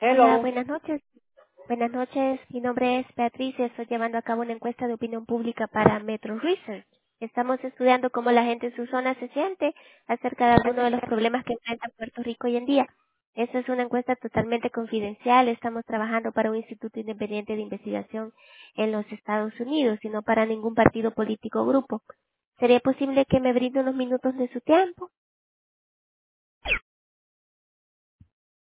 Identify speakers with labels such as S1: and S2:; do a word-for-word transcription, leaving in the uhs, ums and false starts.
S1: Hola,
S2: Hello.
S1: buenas noches. Buenas noches, mi nombre es Beatriz y estoy llevando a cabo una encuesta de opinión pública para Metro Research. Estamos estudiando cómo la gente en su zona se siente acerca de algunos de los problemas que enfrenta Puerto Rico hoy en día. Esta es una encuesta totalmente confidencial. Estamos trabajando para un instituto independiente de investigación en los Estados Unidos y no para ningún partido político o grupo. ¿Sería posible que me brinde unos minutos de su tiempo?